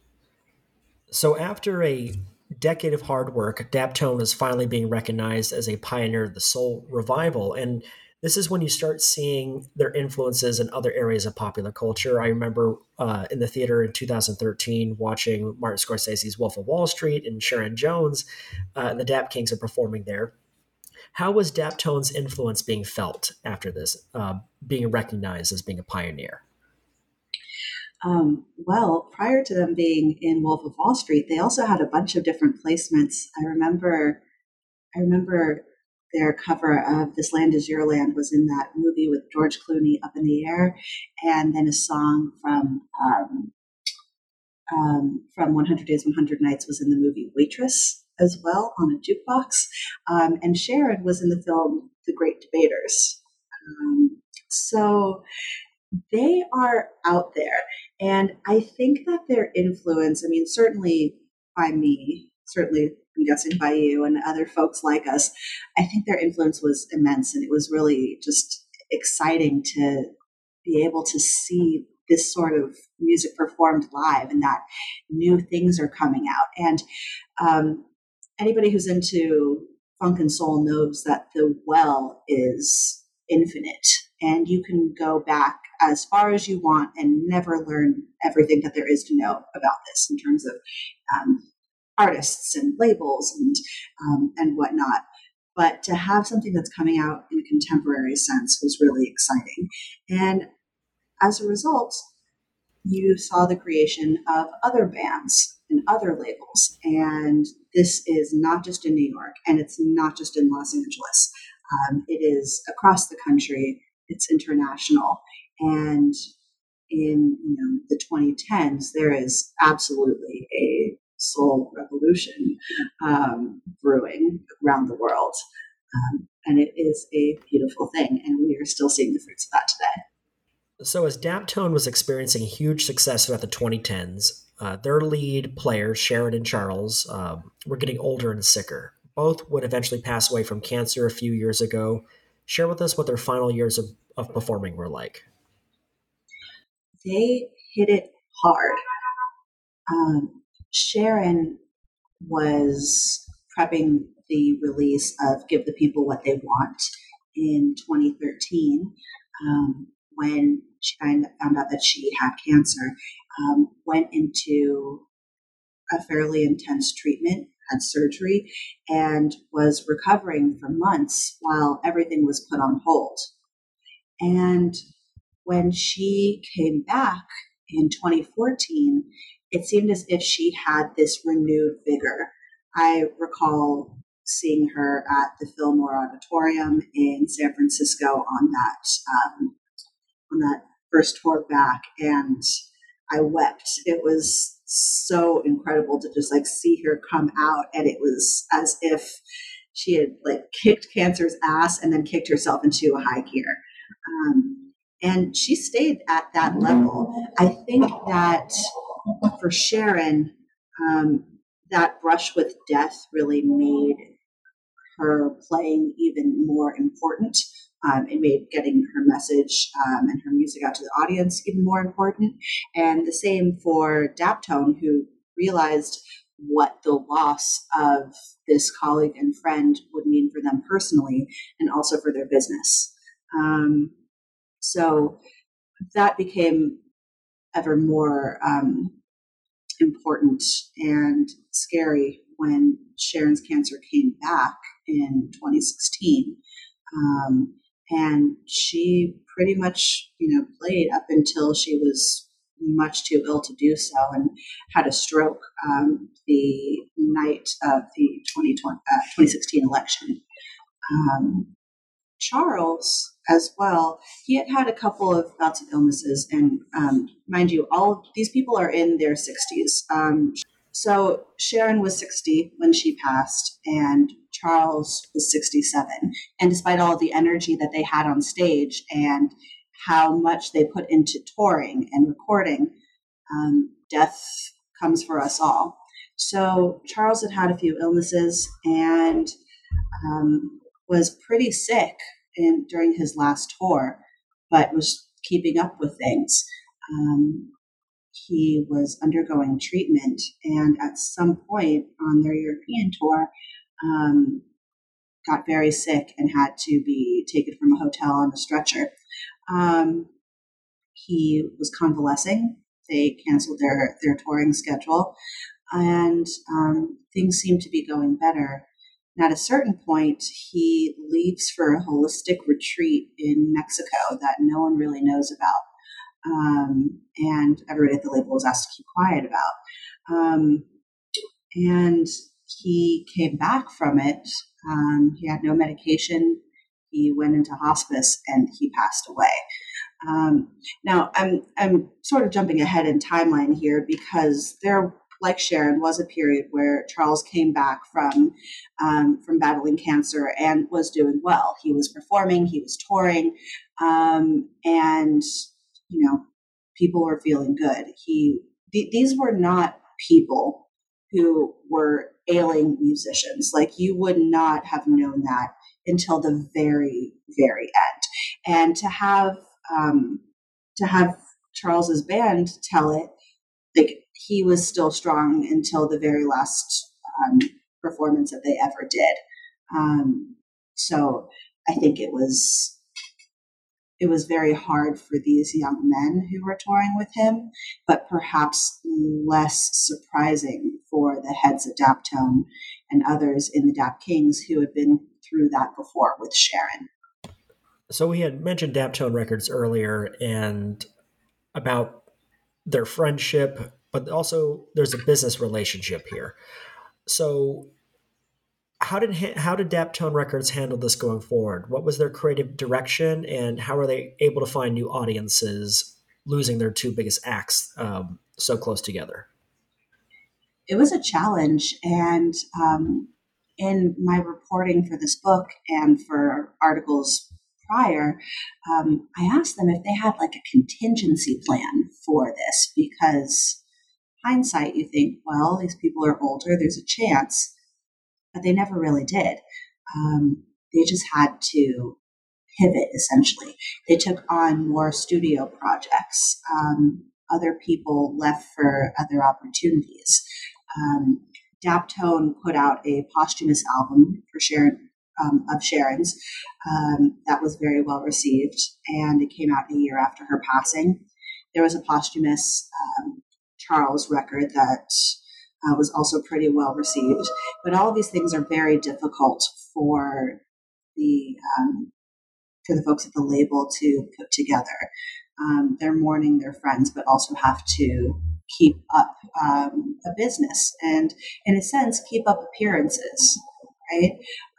So after a decade of hard work, Daptone is finally being recognized as a pioneer of the soul revival. And this is when you start seeing their influences in other areas of popular culture. I remember uh, in the theater in two thousand thirteen watching Martin Scorsese's Wolf of Wall Street, and Sharon Jones uh, and the Dap Kings are performing there. How was Daptone's influence being felt after this, uh, being recognized as being a pioneer? Um, well, prior to them being in Wolf of Wall Street, they also had a bunch of different placements. I remember, I remember their cover of "This Land Is Your Land" was in that movie with George Clooney, Up in the Air, and then a song from um, um, from one hundred Days, one hundred Nights was in the movie Waitress as well on a jukebox. Um, and Sharon was in the film The Great Debaters. Um, so they are out there. And I think that their influence, I mean, certainly by me, certainly I'm guessing by you and other folks like us, I think their influence was immense. And it was really just exciting to be able to see this sort of music performed live and that new things are coming out. And um, anybody who's into funk and soul knows that the well is infinite, and you can go back as far as you want and never learn everything that there is to know about this in terms of um, artists and labels and um, and whatnot. But to have something that's coming out in a contemporary sense was really exciting. And as a result, you saw the creation of other bands and other labels. And this is not just in New York, and it's not just in Los Angeles. Um, it is across the country. It's international. And in you know the twenty tens, there is absolutely a soul revolution um, brewing around the world. Um, and it is a beautiful thing. And we are still seeing the fruits of that today. So as Daptone was experiencing huge success throughout the twenty tens, uh, their lead players, Sharon and Charles, um, were getting older and sicker. Both would eventually pass away from cancer a few years ago. Share with us what their final years of, of performing were like. They hit it hard. Um, Sharon was prepping the release of Give the People What They Want in twenty thirteen. Um, when she found out that she had cancer, um, went into a fairly intense treatment, had surgery, and was recovering for months while everything was put on hold. And when she came back in twenty fourteen, it seemed as if she had this renewed vigor. I recall seeing her at the Fillmore Auditorium in San Francisco on that um, on that first tour back, and I wept. It was so incredible to just like see her come out, and it was as if she had like kicked cancer's ass and then kicked herself into a high gear. Um, and she stayed at that level. I think that for Sharon, um, that brush with death really made her playing even more important. Um, it made getting her message um, and her music out to the audience even more important. And the same for Daptone, who realized what the loss of this colleague and friend would mean for them personally and also for their business. Um, so that became ever more um, important and scary when Sharon's cancer came back in twenty sixteen. Um, and she pretty much, you know, played up until she was much too ill to do so and had a stroke um, the night of the twenty twenty, uh, twenty sixteen election. Um, Charles, as well, he had had a couple of bouts of illnesses, and um, mind you, all of these people are in their sixties. Um, so Sharon was sixty when she passed, and Charles was sixty-seven. And despite all of the energy that they had on stage and how much they put into touring and recording, um, death comes for us all. So Charles had had a few illnesses and um, was pretty sick in, during his last tour, but was keeping up with things. Um, he was undergoing treatment, and at some point on their European tour, um, got very sick and had to be taken from a hotel on a stretcher. Um, he was convalescing. They canceled their, their touring schedule, and um, things seemed to be going better. And at a certain point, he leaves for a holistic retreat in Mexico that no one really knows about. Um, and everybody at the label was asked to keep quiet about. Um, and he came back from it. Um, he had no medication. He went into hospice and he passed away. Um, now, I'm I'm sort of jumping ahead in timeline here because there, like Sharon, was a period where Charles came back from um, from battling cancer and was doing well. He was performing, he was touring, um, and you know, people were feeling good. He th- these were not people who were ailing musicians. Like, you would not have known that until the very, very end. And to have um, to have Charles's band tell it, like, he was still strong until the very last um, performance that they ever did. Um, so I think it was it was very hard for these young men who were touring with him, but perhaps less surprising for the heads of Daptone and others in the Dap Kings who had been through that before with Sharon. So we had mentioned Daptone Records earlier and about their friendship, but also there's a business relationship here. So how did how did Daptone Records handle this going forward? What was their creative direction, and how are they able to find new audiences, losing their two biggest acts um, so close together? It was a challenge, and um, in my reporting for this book and for articles prior, um, I asked them if they had like a contingency plan for this, because hindsight, you think, well, these people are older, there's a chance, but they never really did. Um, they just had to pivot, essentially. They took on more studio projects. Um, other people left for other opportunities. Um, Daptone put out a posthumous album for Sharon, um, of Sharon's um, that was very well received, and it came out a year after her passing. There was a posthumous um, Charles record that uh, was also pretty well received, but all of these things are very difficult for the um, for the folks at the label to put together. Um, they're mourning their friends, but also have to keep up um, a business and, in a sense, keep up appearances, right?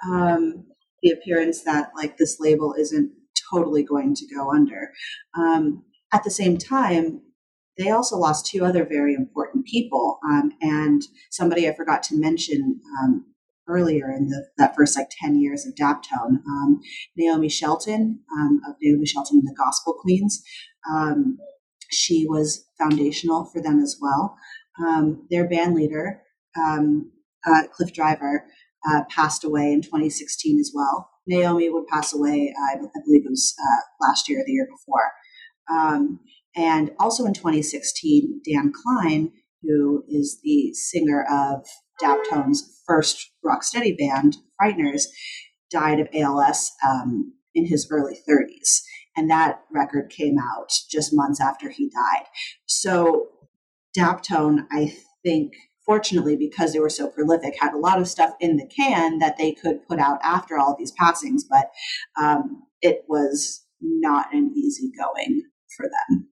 Um, the appearance that like this label isn't totally going to go under. Um, at the same time, they also lost two other very important people, um, and somebody I forgot to mention um, earlier in the, that first like ten years of Daptone, um, Naomi Shelton um, of Naomi Shelton and the Gospel Queens. Um, she was foundational for them as well. Um, their band leader, um, uh, Cliff Driver, uh, passed away in twenty sixteen as well. Naomi would pass away, uh, I believe it was uh, last year or the year before. Um, and also in twenty sixteen, Dan Klein, who is the singer of Daptone's first rocksteady band, Frighteners, died of A L S um, in his early thirties. And that record came out just months after he died. So Daptone, I think, fortunately, because they were so prolific, had a lot of stuff in the can that they could put out after all of these passings, but um, it was not an easy going for them.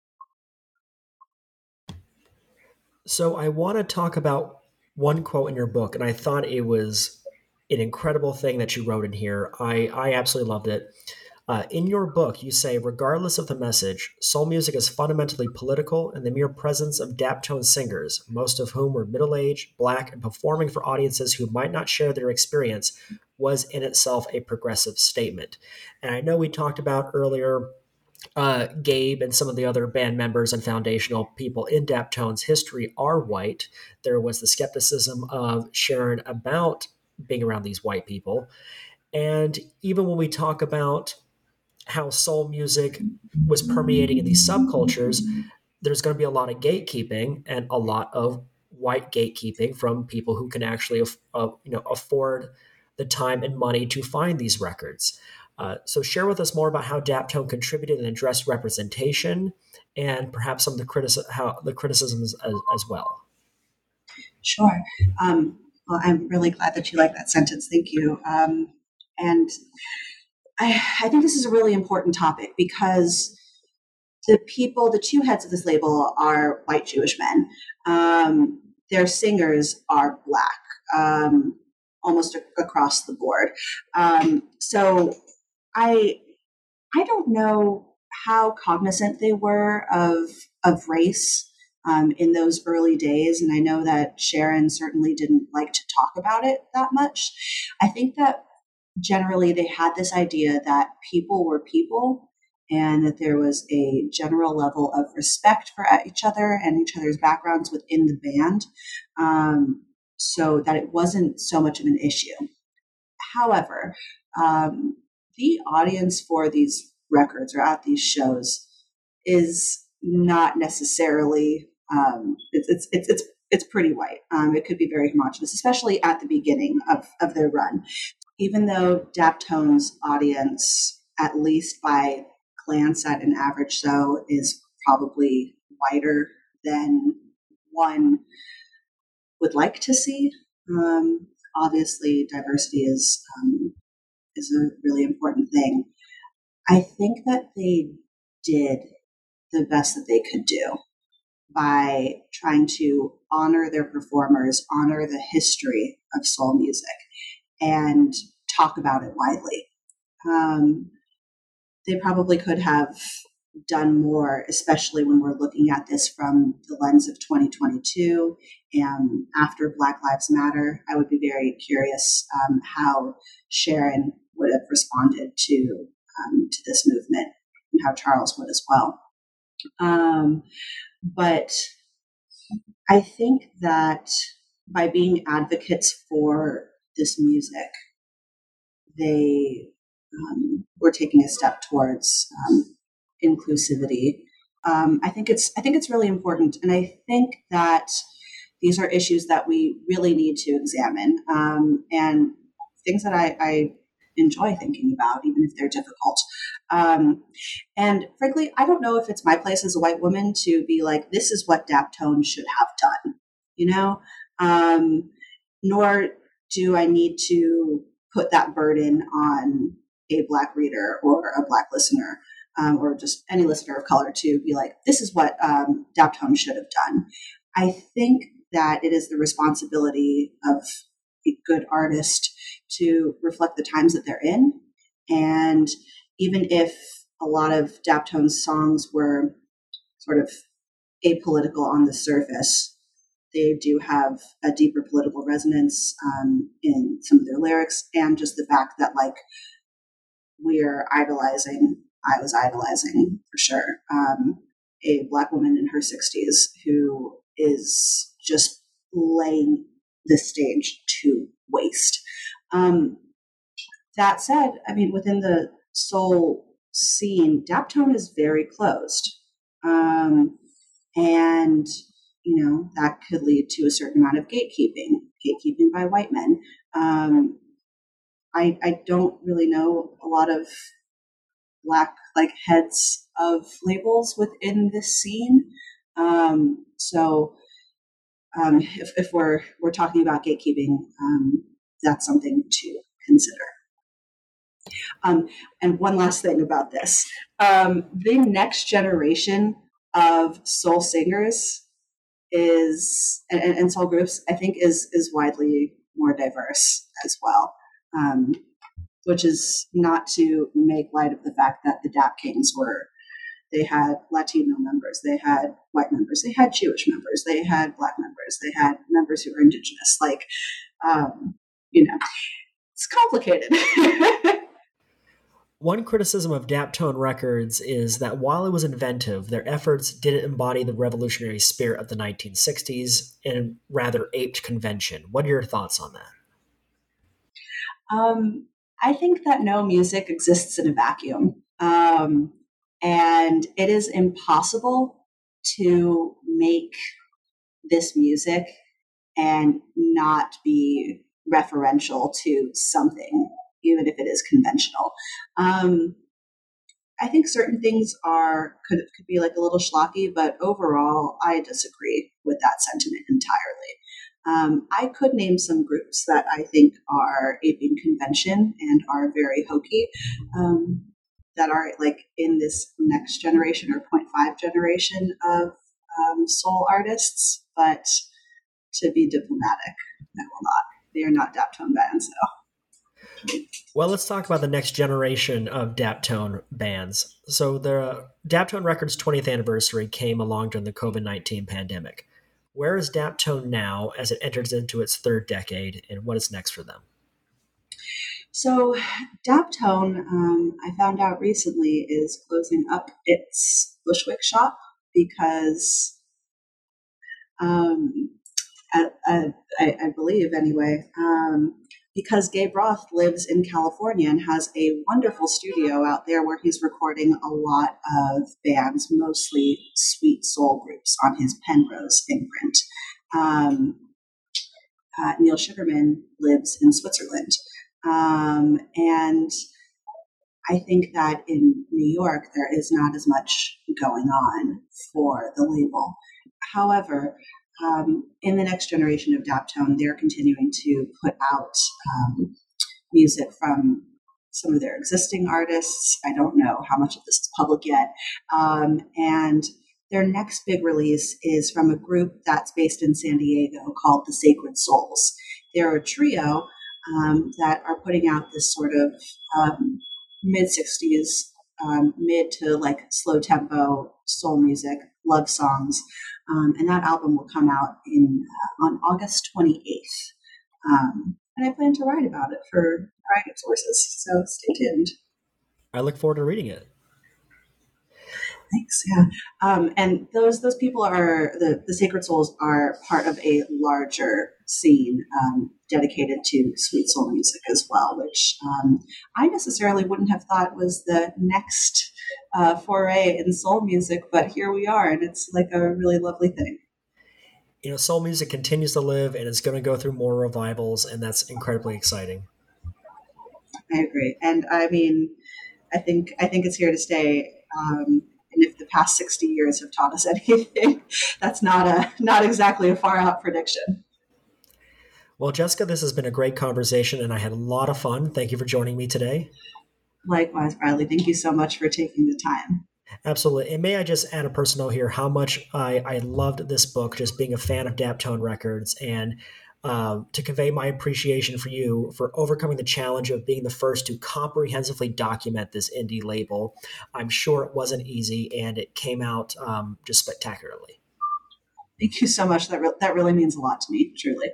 So I want to talk about one quote in your book, and I thought it was an incredible thing that you wrote in here. I, I absolutely loved it. Uh, in your book, you say, regardless of the message, soul music is fundamentally political, and the mere presence of Daptone singers, most of whom were middle-aged, Black, and performing for audiences who might not share their experience, was in itself a progressive statement. And I know we talked about earlier uh, Gabe and some of the other band members and foundational people in Daptone's history are white. There was the skepticism of Sharon about being around these white people. And even when we talk about how soul music was permeating in these subcultures, there's going to be a lot of gatekeeping and a lot of white gatekeeping from people who can actually uh, you know, afford the time and money to find these records. Uh, so share with us more about how Daptone contributed and addressed representation, and perhaps some of the, critici- how, the criticisms as, as well. Sure. Um, well, I'm really glad that you like that sentence. Thank you. Um, and I, I think this is a really important topic because the people, the two heads of this label are white Jewish men. Um, their singers are Black, um, almost a- across the board. Um, so I, I don't know how cognizant they were of of race um, in those early days, and I know that Sharon certainly didn't like to talk about it that much. I think that generally they had this idea that people were people and that there was a general level of respect for each other and each other's backgrounds within the band, um, so that it wasn't so much of an issue. However, um, the audience for these records or at these shows is not necessarily um, it's, it's it's it's it's pretty white. Um, it could be very homogenous, especially at the beginning of, of their run. even though Daptone's audience, at least by glance at an average show, is probably wider than one would like to see. Um, obviously, diversity is um, is a really important thing. I think that they did the best that they could do by trying to honor their performers, honor the history of soul music, and talk about it widely. Um, they probably could have done more, especially when we're looking at this from the lens of twenty twenty-two and after Black Lives Matter. I would be very curious um, how Sharon would have responded to um, to this movement, and how Charles would as well. Um, but I think that by being advocates for this music, they um, were taking a step towards um, inclusivity. Um, I think it's I think it's really important, and I think that these are issues that we really need to examine, um, and things that I, I enjoy thinking about, even if they're difficult. Um, and frankly, I don't know if it's my place as a white woman to be like, this is what Daptone should have done, you know? Um, nor do I need to put that burden on a Black reader or a Black listener, um, or just any listener of color to be like, this is what um, Daptone should have done. I think that it is the responsibility of a good artist to reflect the times that they're in. And even if a lot of Daptone's songs were sort of apolitical on the surface, they do have a deeper political resonance um, in some of their lyrics, and just the fact that, like, we're idolizing, I was idolizing for sure, um, a Black woman in her sixties who is just laying the stage to waste. Um, that said, I mean, within the soul scene, Daptone is very closed. Um, and, you know, that could lead to a certain amount of gatekeeping, gatekeeping by white men. Um, I, I don't really know a lot of Black, like, heads of labels within this scene. Um, so um, if, if we're we're talking about gatekeeping, um, that's something to consider. Um, and one last thing about this. Um, the next generation of soul singers is, and, and soul groups, I think, is is widely more diverse as well, um, which is not to make light of the fact that the Dap Kings were, they had Latino members, they had white members, they had Jewish members, they had Black members, they had members who were indigenous. Like, um, you know, it's complicated. One criticism of Daptone Records is that while it was inventive, their efforts didn't embody the revolutionary spirit of the nineteen sixties and rather aped convention. What are your thoughts on that? Um, I think that no music exists in a vacuum. Um, and it is impossible to make this music and not be referential to something, even if it is conventional. Um, I think certain things are could could be like a little schlocky, but overall, I disagree with that sentiment entirely. Um, I could name some groups that I think are aping convention and are very hokey, um, that are like in this next generation or point five generation of um, soul artists. But to be diplomatic, I will not. They are not Daptone bands, though. Well, let's talk about the next generation of Daptone bands. So the Daptone Records' twentieth anniversary came along during the covid nineteen pandemic. Where is Daptone now as it enters into its third decade, and what is next for them? So Daptone, um, I found out recently, is closing up its Bushwick shop because um, I, I, I believe anyway, um, because Gabe Roth lives in California and has a wonderful studio out there where he's recording a lot of bands, mostly sweet soul groups, on his Penrose imprint. Um, uh, Neil Sugarman lives in Switzerland. Um, and I think that in New York, there is not as much going on for the label. However, um, in the next generation of Daptone, they're continuing to put out um, music from some of their existing artists. I don't know how much of this is public yet. Um, and their next big release is from a group that's based in San Diego called the Sacred Souls. They're a trio um, that are putting out this sort of um, mid-sixties, um, mid to like slow tempo soul music, love songs. Um, and that album will come out in uh, on August twenty-eighth. Um, and I plan to write about it for a variety of sources. So stay tuned. I look forward to reading it. Thanks. Yeah. Um, and those those people are the, the Sacred Souls are part of a larger scene um, dedicated to sweet soul music as well, which um, I necessarily wouldn't have thought was the next uh, foray in soul music, but here we are, and it's like a really lovely thing. You know, soul music continues to live, and it's going to go through more revivals, and that's incredibly exciting. I agree, and I mean, I think I think it's here to stay. Um, and if the past sixty years have taught us anything, that's not a not exactly a far out prediction. Well, Jessica, this has been a great conversation, and I had a lot of fun. Thank you for joining me today. Likewise, Bradley. Thank you so much for taking the time. Absolutely. And may I just add a personal here, how much I, I loved this book, just being a fan of Daptone Records, and uh, to convey my appreciation for you for overcoming the challenge of being the first to comprehensively document this indie label. I'm sure it wasn't easy, and it came out um, just spectacularly. Thank you so much. That, re- that really means a lot to me, truly.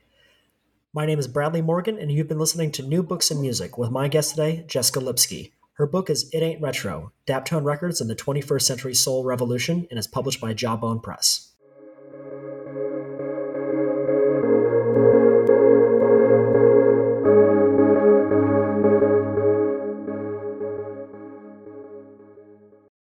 My name is Bradley Morgan, and you've been listening to New Books in Music with my guest today, Jessica Lipsky. Her book is It Ain't Retro, Daptone Records and the twenty-first Century Soul Revolution, and is published by Jawbone Press.